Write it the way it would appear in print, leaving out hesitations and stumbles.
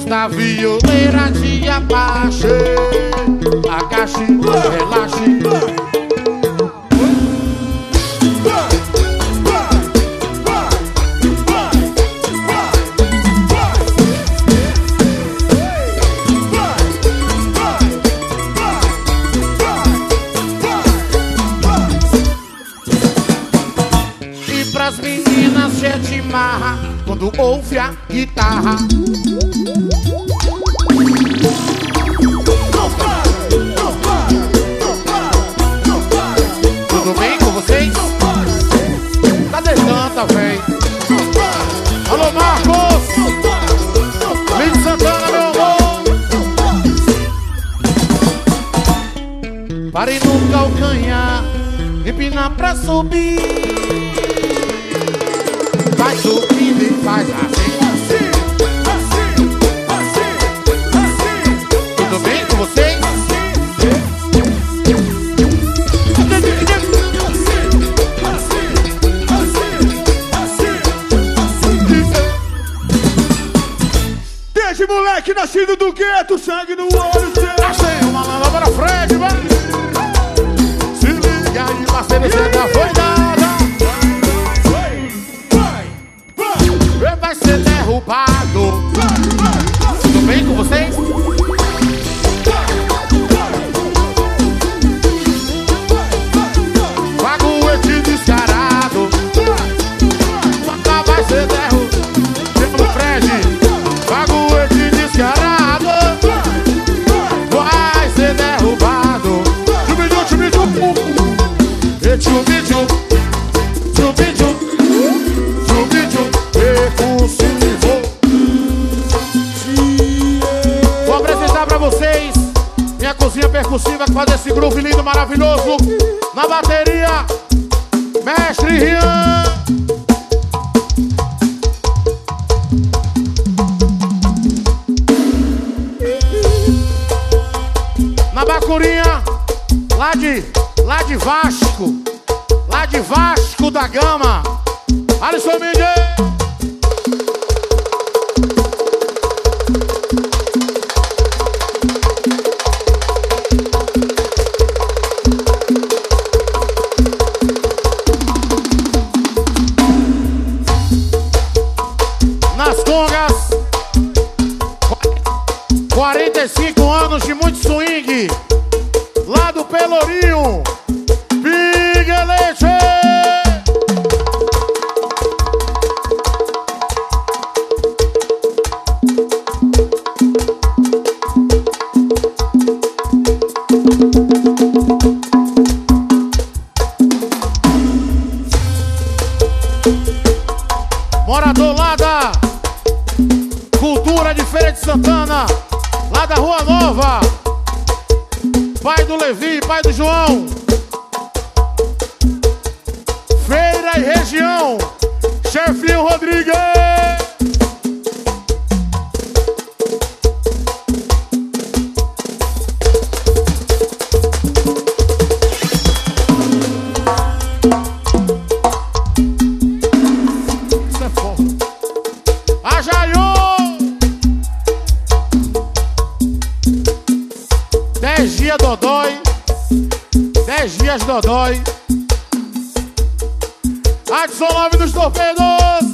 Esta violeira de Apache, agache, relaxe. E pras meninas gente marra quando ouve a guitarra. Tudo bem com vocês? Cadê tanta, véi? Alô, Marcos! Lino Santana, meu amor! Pare no calcanhar, empina pra subir. Vai subindo e faz assim. Tudo bem com vocês? Desde moleque nascido do gueto, sangue no olho seu. Achei uma lama para Fred, vai! Se liga aí, parceiro, você já foi dada. Vai ser derrubado. Tudo bem com vocês? Vagoete descarado. Vai ser derrubado. Chama o Fred. Vagoete descarado. Vai ser derrubado. Chubidu, chubidu. E chubidu. Chubidu. Chubidu. Vou apresentar pra vocês minha cozinha percussiva que faz esse groove lindo, maravilhoso. Na bateria, Mestre Rian. Na bacurinha, lá de Vasco da Gama, Alisson Miguel. Nas congas, 45 anos de muito swing, lá do Pelourinho, Miguelete. Morador lá da Cultura de Feira de Santana, lá da Rua Nova, pai do Levi, pai do João, Feira e região, Chefinho Rodrigues. Dodói, 10 dias Dodói. Adson Love dos Torpedos.